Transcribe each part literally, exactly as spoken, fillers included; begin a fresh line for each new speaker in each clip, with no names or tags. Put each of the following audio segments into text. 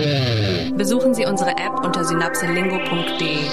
Besuchen Sie unsere App unter synapselingo punkt de.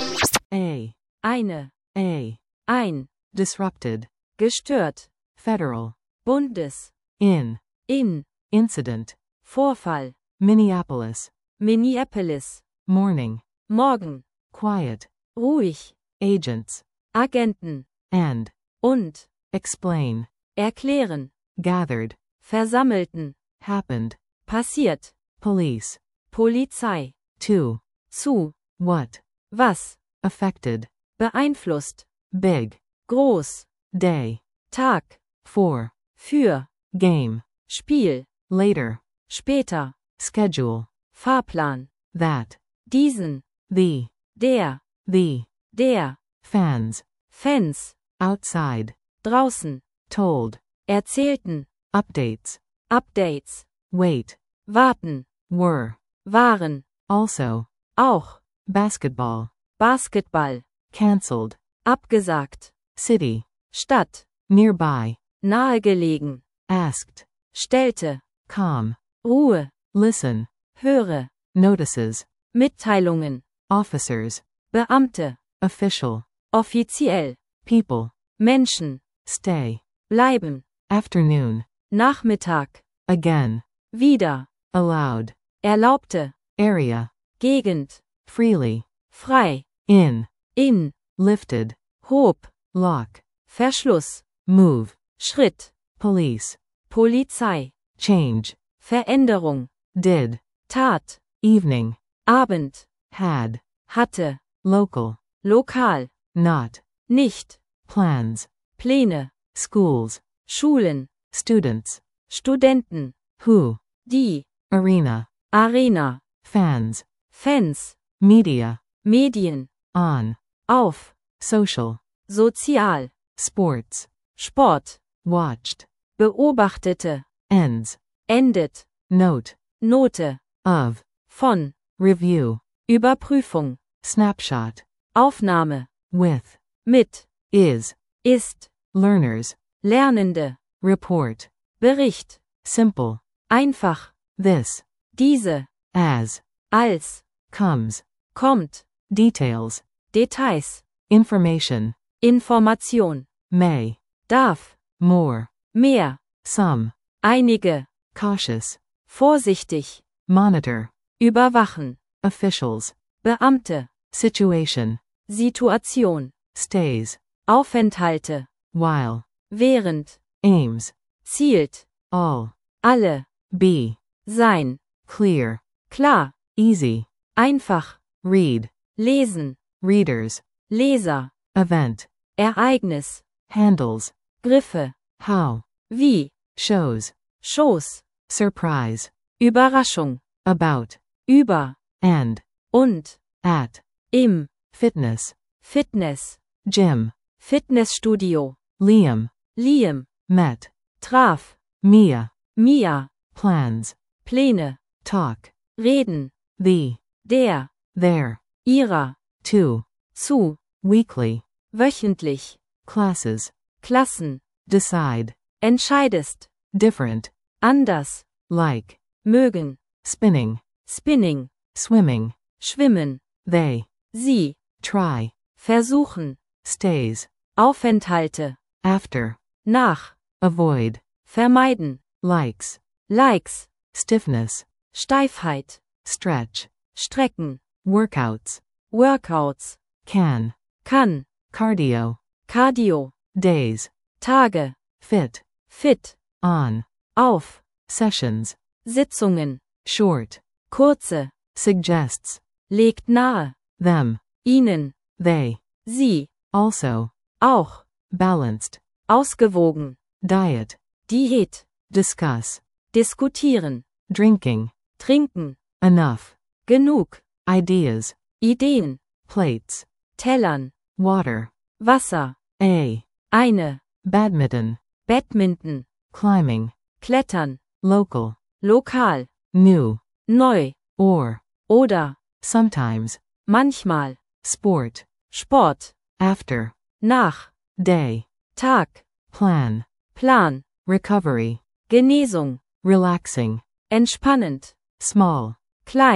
A.
Eine.
A.
Ein.
Disrupted.
Gestört.
Federal.
Bundes.
In.
In.
Incident.
Vorfall.
Minneapolis.
Minneapolis.
Morning.
Morgen.
Quiet.
Ruhig.
Agents.
Agenten.
And.
Und.
Explain.
Erklären.
Gathered.
Versammelten.
Happened.
Passiert.
Police.
Polizei.
To.
Zu.
What.
Was.
Affected.
Beeinflusst.
Big.
Groß.
Day.
Tag.
For.
Für.
Game.
Spiel.
Later.
Später.
Schedule.
Fahrplan.
That.
Diesen.
The.
Der.
The.
Der.
Fans.
Fans.
Outside.
Draußen.
Told.
Erzählten.
Updates.
Updates.
Wait.
Warten.
Were.
Waren.
Also.
Auch.
Basketball.
Basketball.
Cancelled.
Abgesagt.
City.
Stadt.
Nearby.
Nahegelegen.
Asked.
Stellte.
Calm.
Ruhe.
Listen.
Höre.
Notices.
Mitteilungen.
Officers.
Beamte.
Official.
Offiziell.
People.
Menschen.
Stay.
Bleiben.
Afternoon.
Nachmittag.
Again.
Wieder.
Allowed.
Erlaubte.
Area.
Gegend.
Freely.
Frei.
In.
In.
Lifted.
Hob.
Lock.
Verschluss.
Move.
Schritt.
Police.
Polizei.
Change.
Veränderung.
Did.
Tat.
Evening.
Abend.
Had.
Hatte.
Local.
Lokal.
Not.
Nicht.
Plans.
Pläne.
Schools.
Schulen.
Students.
Studenten.
Who.
Die.
Arena.
Arena.
Fans.
Fans.
Media.
Medien.
On.
Auf.
Social.
Sozial.
Sports.
Sport.
Watched.
Beobachtete.
Ends.
Endet.
Note.
Note.
Of.
Von.
Review.
Überprüfung.
Snapshot.
Aufnahme.
With.
Mit.
Is.
Ist.
Learners.
Lernende.
Report.
Bericht.
Simple.
Einfach.
This.
Diese.
As.
Als.
Comes.
Kommt.
Details.
Details.
Information.
Information.
May.
Darf.
More.
Mehr.
Some.
Einige.
Cautious.
Vorsichtig.
Monitor.
Überwachen.
Officials.
Beamte.
Situation.
Situation.
Stays.
Aufenthalte.
While.
Während.
Aims.
Zielt.
All.
Alle.
Be.
Sein.
Clear.
Klar.
Easy.
Einfach.
Read.
Lesen.
Readers.
Leser.
Event.
Ereignis.
Handles.
Griffe.
How.
Wie.
Shows.
Schoß.
Surprise.
Überraschung.
About.
Über.
And.
Und.
At.
Im.
Fitness.
Fitness.
Gym.
Fitnessstudio.
Liam.
Liam.
Met.
Traf.
Mia.
Mia.
Plans.
Pläne.
Talk.
Reden.
The.
Der.
Their.
Ihrer.
To.
Zu.
Weekly.
Wöchentlich.
Classes.
Klassen.
Decide.
Entscheidest.
Different.
Anders.
Like.
Mögen.
Spinning.
Spinning.
Swimming.
Schwimmen.
They.
Sie.
Try.
Versuchen.
Stays.
Aufenthalte.
After.
Nach.
Avoid.
Vermeiden.
Likes.
Likes.
Stiffness.
Steifheit.
Stretch.
Strecken.
Workouts.
Workouts.
Can.
Kann.
Cardio.
Cardio.
Days.
Tage.
Fit.
Fit.
On.
Auf.
Sessions.
Sitzungen.
Short.
Kurze.
Suggests.
Legt nahe.
Them.
Ihnen.
They.
Sie.
Also.
Auch.
Balanced.
Ausgewogen.
Diet.
Diät.
Discuss.
Diskutieren.
Drinking.
Trinken.
Enough.
Genug.
Ideas.
Ideen.
Plates.
Tellern.
Water.
Wasser.
A.
Eine.
Badminton.
Badminton.
Climbing.
Klettern.
Local.
Lokal.
New.
Neu.
Or.
Oder.
Sometimes.
Manchmal.
Sport.
Sport.
After.
Nach.
Day.
Tag.
Plan.
Plan.
Recovery.
Genesung.
Relaxing.
Entspannend.
Small.
Klein.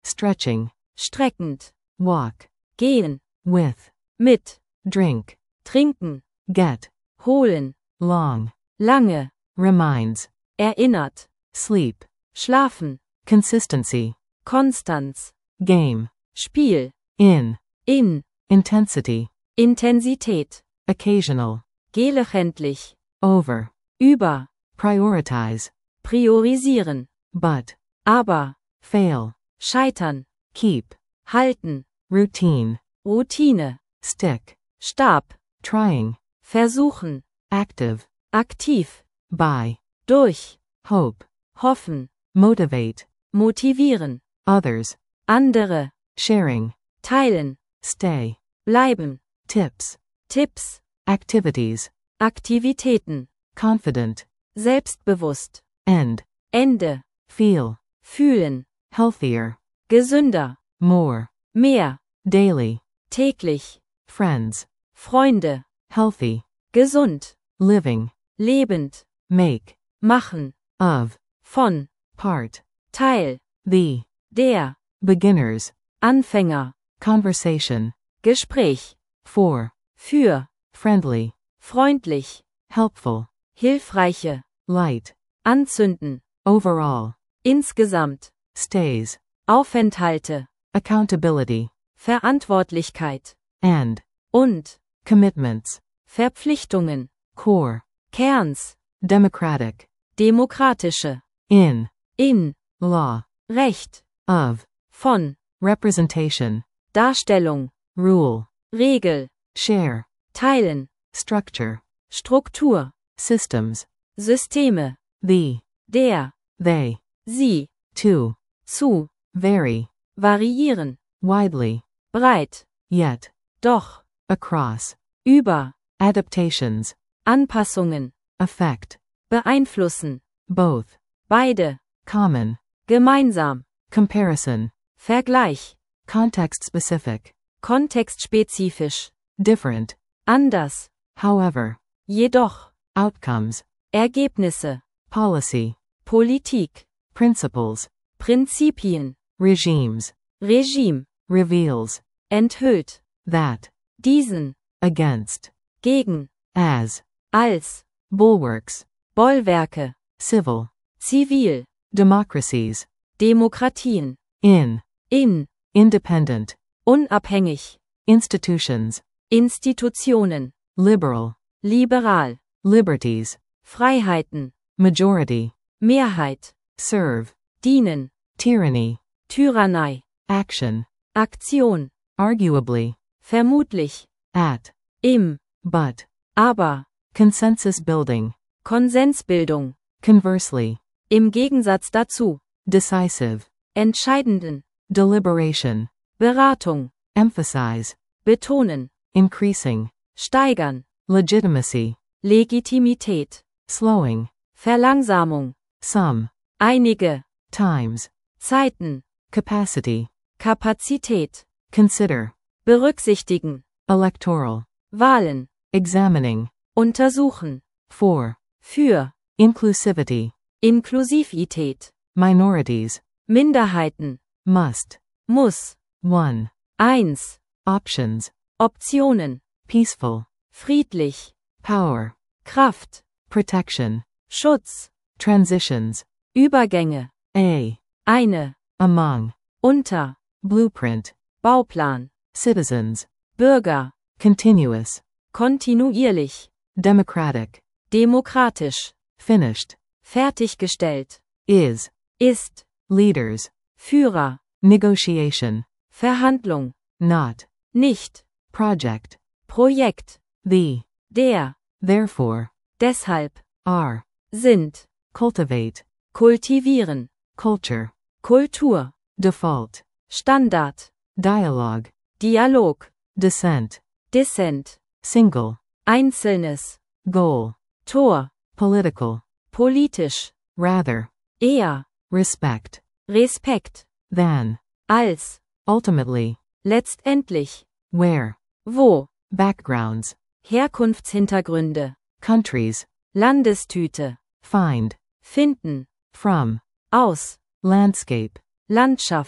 stretching,
streckend,
walk,
gehen,
with,
mit,
drink,
trinken,
get,
holen,
long,
lange,
reminds,
erinnert,
sleep,
schlafen,
consistency,
Konstanz,
game,
Spiel,
in,
in,
intensity,
Intensität,
occasional,
gelegentlich,
over,
über,
prioritize,
priorisieren,
but,
aber,
fail,
scheitern,
keep,
halten,
routine,
Routine,
stick,
Stab,
trying,
versuchen,
active,
aktiv,
by,
durch,
hope,
hoffen,
motivate,
motivieren,
others,
andere,
sharing,
teilen,
stay,
bleiben,
tips,
Tipps,
activities,
Aktivitäten,
confident,
selbstbewusst,
end,
Ende,
feel,
fühlen,
healthier,
gesünder,
more,
mehr,
daily,
täglich,
friends,
Freunde,
healthy,
gesund,
living,
lebend,
make,
machen,
of,
von,
part,
Teil,
the,
der,
beginners,
Anfänger,
conversation,
Gespräch,
for,
für,
friendly,
freundlich,
helpful,
hilfreiche,
light,
anzünden,
overall,
insgesamt,
stays,
Aufenthalte,
accountability,
Verantwortlichkeit,
and,
und,
commitments,
Verpflichtungen,
core,
Kerns,
democratic,
demokratische,
in,
in,
law,
Recht,
of,
von,
representation,
Darstellung,
rule,
Regel,
share,
teilen,
structure,
Struktur,
systems,
Systeme,
the,
der,
they,
sie,
to,
zu,
vary,
variieren,
widely,
breit,
yet,
doch,
across,
über,
adaptations,
Anpassungen,
affect,
beeinflussen,
both,
beide,
common,
gemeinsam,
comparison,
Vergleich,
context-specific,
kontextspezifisch,
different,
anders,
however,
jedoch,
outcomes,
Ergebnisse,
policy,
Politik,
principles,
Prinzipien,
regimes,
Regime,
reveals,
enthüllt,
that,
diesen,
against,
gegen,
as,
als,
bulwarks,
Bollwerke,
civil,
zivil,
democracies,
Demokratien,
in,
in,
independent,
unabhängig,
institutions,
Institutionen,
liberal,
liberal,
liberties,
Freiheiten,
majority,
Mehrheit,
serve,
dienen,
tyranny,
Tyrannei,
action,
Aktion,
arguably,
vermutlich,
at,
im,
but,
aber,
consensus building,
Konsensbildung,
conversely,
im Gegensatz dazu,
decisive,
entscheidenden,
deliberation,
Beratung,
emphasize,
betonen,
increasing,
steigern,
legitimacy,
Legitimität,
slowing,
Verlangsamung,
some,
einige,
times,
Zeiten,
capacity,
Kapazität,
consider,
berücksichtigen,
electoral,
Wahlen,
examining,
untersuchen,
for,
für,
inclusivity,
Inklusivität,
minorities,
Minderheiten,
must,
muss,
one,
eins,
options,
Optionen,
peaceful,
friedlich,
power,
Kraft,
protection,
Schutz,
transitions,
Übergänge,
a,
eine,
among,
unter,
blueprint,
Bauplan,
citizens,
Bürger,
continuous,
kontinuierlich,
democratic,
demokratisch,
finished,
fertiggestellt,
is,
ist,
leaders,
Führer,
negotiation,
Verhandlung,
not,
nicht,
project,
Projekt,
the,
der,
therefore,
deshalb,
are,
sind,
cultivate,
kultivieren,
culture,
Kultur,
default,
Standard,
dialogue,
Dialog,
dissent,
Dissent,
single,
Einzelnes,
goal,
Tor,
political,
politisch,
rather,
eher,
respect,
Respekt,
than,
als,
ultimately,
letztendlich,
where,
wo,
backgrounds,
Herkunftshintergründe,
countries,
Landestüte,
find,
finden,
from,
aus,
landscape,
Landschaft,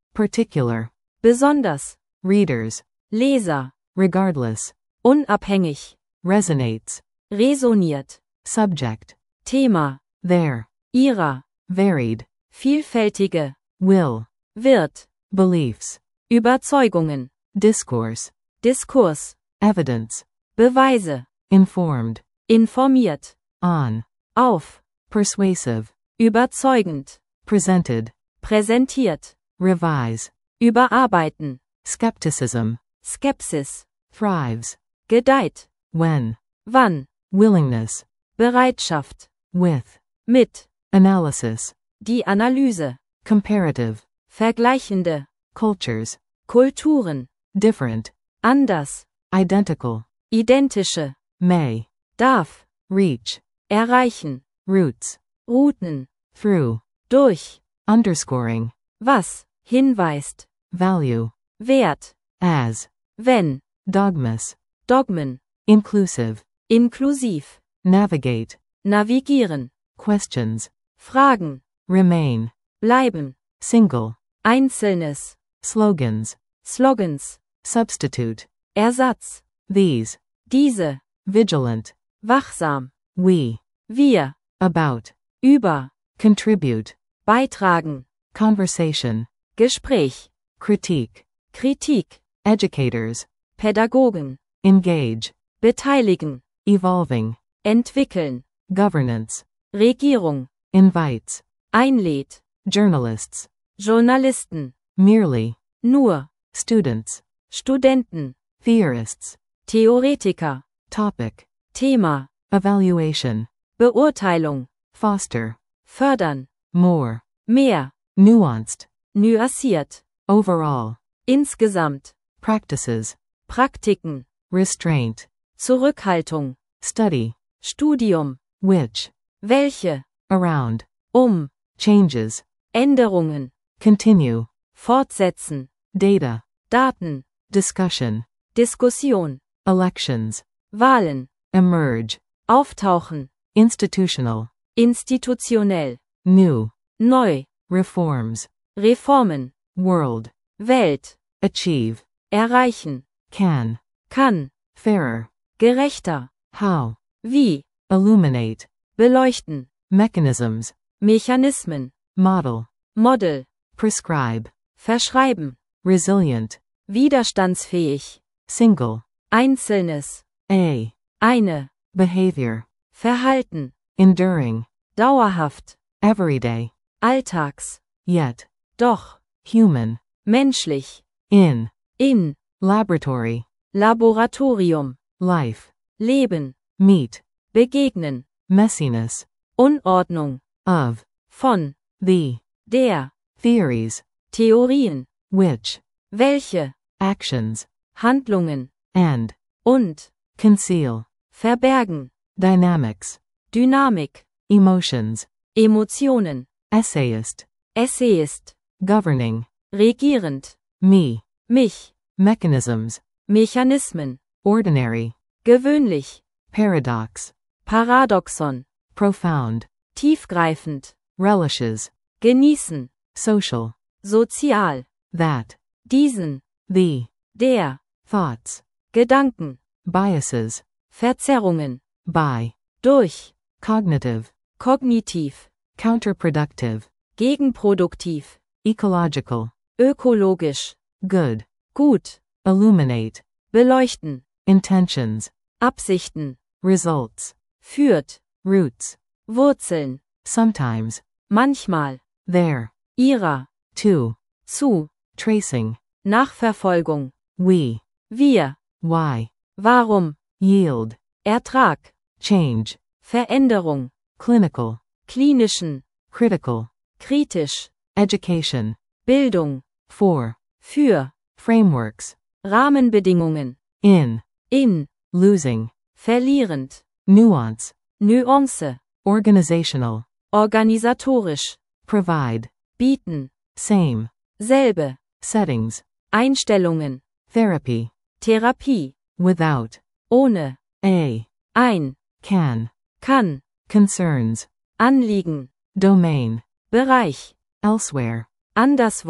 particular,
besonders,
readers,
Leser,
regardless,
unabhängig,
resonates,
resoniert,
subject,
Thema,
there,
ihrer,
varied,
vielfältige,
will,
wird,
beliefs,
Überzeugungen,
discourse,
Diskurs,
evidence,
Beweise,
informed,
informiert,
on,
auf,
persuasive,
überzeugend,
presented,
präsentiert,
revise,
überarbeiten,
skepticism,
Skepsis,
thrives,
gedeiht,
when,
wann,
willingness,
Bereitschaft,
with,
mit,
analysis,
die Analyse,
comparative,
vergleichende,
cultures,
Kulturen,
different,
anders,
identical,
identische,
may,
darf,
reach,
erreichen,
roots,
Routen,
through,
durch,
underscoring,
was, hinweist,
value,
Wert,
as,
wenn,
dogmas,
Dogmen,
inclusive,
inklusiv,
navigate,
navigieren,
questions,
Fragen,
remain,
bleiben,
single,
Einzelnes,
slogans,
Slogans,
substitute,
Ersatz,
these,
diese,
vigilant,
wachsam,
we,
wir,
about,
über,
contribute,
beitragen,
conversation,
Gespräch,
critique,
Kritik,
educators,
Pädagogen,
engage,
beteiligen,
evolving,
entwickeln,
governance,
Regierung,
invites,
einlädt,
journalists,
Journalisten,
merely,
nur,
students,
Studenten,
theorists,
Theoretiker,
topic,
Thema,
evaluation,
Beurteilung,
foster,
fördern,
more,
mehr,
nuanced,
nuanciert,
overall,
insgesamt,
practices,
Praktiken,
restraint,
Zurückhaltung,
study,
Studium,
which,
welche,
around,
um,
changes,
Änderungen,
continue,
fortsetzen,
data,
Daten,
discussion,
Diskussion,
elections,
Wahlen,
emerge,
auftauchen,
institutional,
institutionell,
new,
neu,
reforms,
Reformen,
world,
Welt,
achieve,
erreichen,
can,
kann,
fairer,
gerechter,
how,
wie,
illuminate,
beleuchten,
mechanisms,
Mechanismen,
model,
Model,
prescribe,
verschreiben,
resilient,
widerstandsfähig,
single,
Einzelnes,
a,
eine,
behavior,
Verhalten,
enduring,
dauerhaft,
everyday,
alltags,
yet,
doch,
human,
menschlich,
in,
in,
laboratory,
Laboratorium,
life,
Leben,
meet,
begegnen,
messiness,
Unordnung,
of,
von,
the,
der,
theories,
Theorien,
which,
welche,
actions,
Handlungen,
and,
und,
conceal,
verbergen,
dynamics,
Dynamik,
emotions,
Emotionen,
essayist,
Essayist,
governing,
regierend,
me,
mich,
mechanisms,
Mechanismen,
ordinary,
gewöhnlich,
paradox,
Paradoxon,
profound,
tiefgreifend,
relishes,
genießen,
social,
sozial,
that,
diesen,
the,
der,
thoughts,
Gedanken,
biases,
Verzerrungen,
by,
durch,
cognitive,
kognitiv,
counterproductive,
gegenproduktiv,
ecological,
ökologisch,
good,
gut,
illuminate,
beleuchten,
intentions,
Absichten,
results,
führt,
roots,
Wurzeln,
sometimes,
manchmal,
there,
ihrer,
to,
zu,
tracing,
Nachverfolgung,
we,
wir,
why,
warum,
yield,
Ertrag,
change,
Veränderung,
clinical,
klinischen,
critical,
kritisch,
education,
Bildung,
for,
für,
frameworks,
Rahmenbedingungen,
in,
in,
losing,
verlierend,
nuance,
Nuance,
organizational,
organisatorisch,
provide,
bieten,
same,
selbe,
settings,
Einstellungen,
therapy,
Therapie,
without,
ohne,
a,
ein,
can,
kann,
concerns,
Anliegen,
domain,
Bereich,
elsewhere,
anderswo,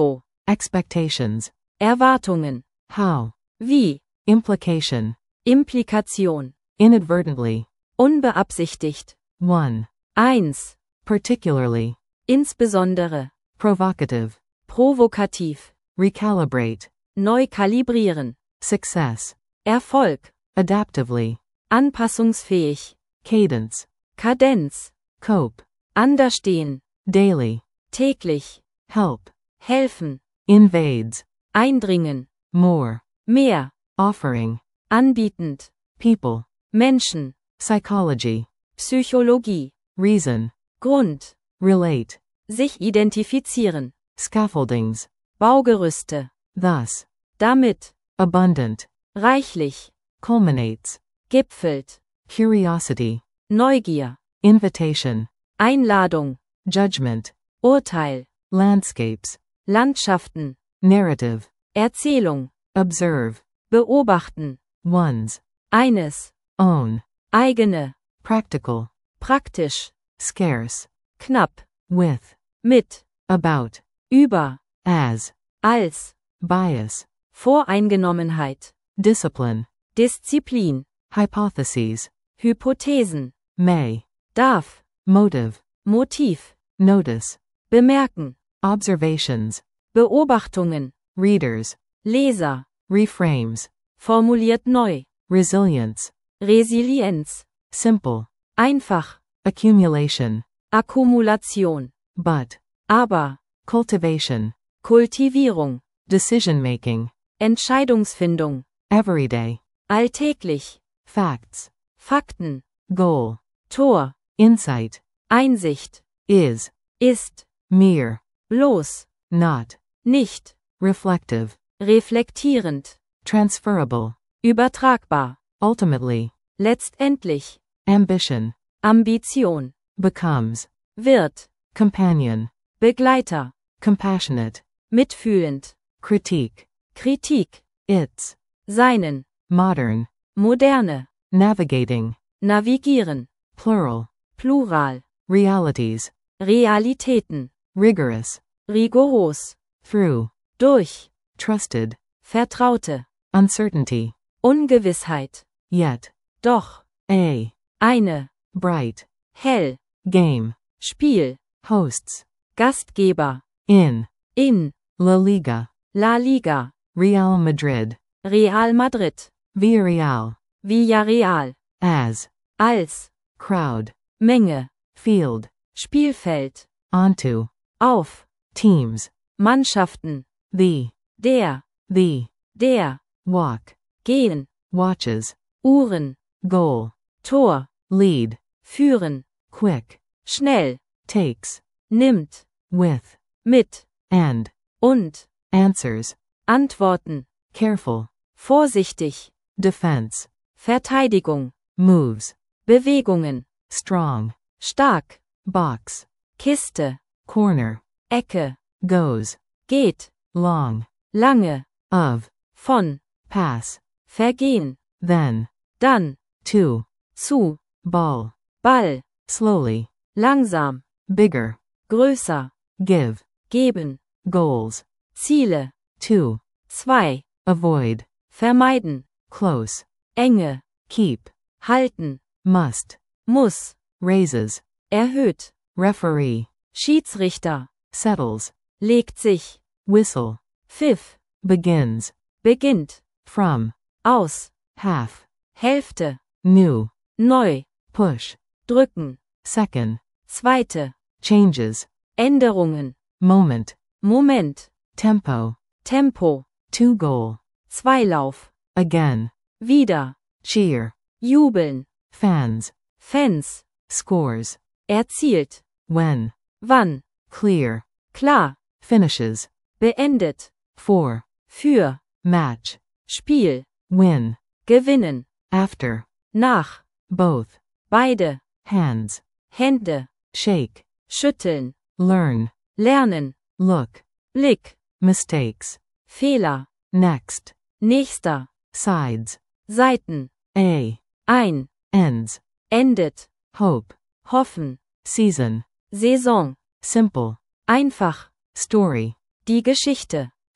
Expectations.
Erwartungen,
How.
wie,
Implication.
Implikation,
Inadvertently.
unbeabsichtigt,
one.
eins,
Particularly.
insbesondere,
Provocative.
provokativ,
Recalibrate.
neu kalibrieren,
Success.
Erfolg,
Adaptively.
anpassungsfähig,
Cadence.
Kadenz,
Cope.
understehen,
Daily.
täglich,
Help.
helfen,
Invades.
eindringen,
More.
mehr,
Offering.
anbietend,
People.
Menschen,
Psychology.
Psychologie,
Reason.
Grund,
Relate.
sich identifizieren,
Scaffoldings.
Baugerüste,
Thus.
damit,
Abundant.
reichlich,
Culminates.
gipfelt,
Curiosity.
Neugier,
Invitation.
Einladung,
Judgment.
Urteil,
Landscapes.
Landschaften,
Narrative.
Erzählung,
Observe.
beobachten,
One's.
eines,
Own.
eigene,
Practical.
praktisch,
Scarce.
knapp,
With.
mit,
About.
über,
As.
als,
Bias.
Voreingenommenheit,
Discipline.
Disziplin,
Hypotheses.
Hypothesen,
May.
darf,
Motive.
Motiv,
Notice.
bemerken,
Observations.
Beobachtungen,
Readers.
Leser,
Reframes.
formuliert neu,
Resilience.
Resilienz,
Simple.
einfach,
Accumulation.
Akkumulation,
But.
aber,
Cultivation.
Kultivierung,
Decision making.
Entscheidungsfindung,
Everyday.
alltäglich,
Facts.
Fakten,
Goal.
Tor,
Insight.
Einsicht,
Is.
ist,
Mere.
bloß,
Not.
nicht,
Reflective.
reflektierend,
Transferable.
übertragbar,
Ultimately.
letztendlich,
Ambition.
Ambition,
Becomes.
wird,
Companion.
Begleiter,
Compassionate.
mitfühlend,
Critique.
Kritik,
Its.
seinen,
Modern.
moderne,
Navigating.
navigieren,
Plural.
Plural,
Realities.
Realitäten,
Rigorous.
rigoros,
Through.
durch,
Trusted.
Vertraute,
Uncertainty.
Ungewissheit,
Yet.
doch,
A.
eine,
Bright.
hell,
Game.
Spiel,
Hosts.
Gastgeber,
In.
in,
La Liga.
La Liga,
Real Madrid.
Real Madrid,
Villarreal.
Villarreal,
As.
als,
Crowd.
Menge,
Field.
Spielfeld,
Onto.
auf,
Teams.
Mannschaften,
The.
der,
The.
der,
Walk.
gehen,
Watches.
Uhren,
Goal.
Tor,
Lead.
führen,
Quick.
schnell,
Takes.
nimmt,
With.
mit,
And.
und,
Answers.
antworten,
Careful.
vorsichtig,
Defense.
Verteidigung,
Moves.
Bewegungen,
Strong.
stark,
Box.
Kiste,
Corner.
Ecke,
Goes.
geht,
Long.
lange,
Of.
von,
Pass.
vergehen,
Then.
dann,
To.
zu,
Ball.
Ball,
Slowly.
langsam,
Bigger.
größer,
Give.
geben,
Goals.
Ziele,
Two.
zwei,
Avoid.
vermeiden,
Close.
enge,
Keep.
halten,
Must.
muss,
Raises.
erhöht,
Referee.
Schiedsrichter,
Settles.
legt sich,
Whistle.
Pfiff,
Begins.
beginnt,
From.
aus,
Half.
Hälfte,
New.
neu,
Push.
drücken,
Second.
zweite,
Changes.
Änderungen,
Moment.
Moment,
Tempo.
Tempo,
Two goal.
Zweilauf,
Again.
wieder,
Cheer.
jubeln,
Fans.
Fans,
Scores.
erzielt,
When.
wann,
Clear.
klar,
Finishes.
beendet,
For.
für,
Match.
Spiel,
Win.
gewinnen,
After.
nach,
Both.
beide,
Hands.
Hände,
Shake.
schütteln,
Learn.
lernen,
Look.
Blick,
Mistakes.
Fehler,
Next.
nächster,
Sides.
Seiten,
A.
ein,
Ends.
endet,
Hope.
hoffen,
Season.
Saison,
Simple.
einfach,
Story.
die Geschichte,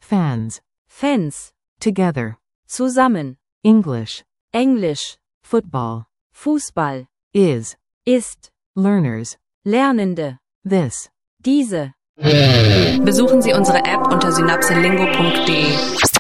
fans,
Fans,
together,
zusammen,
English,
Englisch,
football,
Fußball,
is,
ist,
learners,
Lernende,
this.
diese.
Besuchen Sie unsere App unter synapselingo punkt de.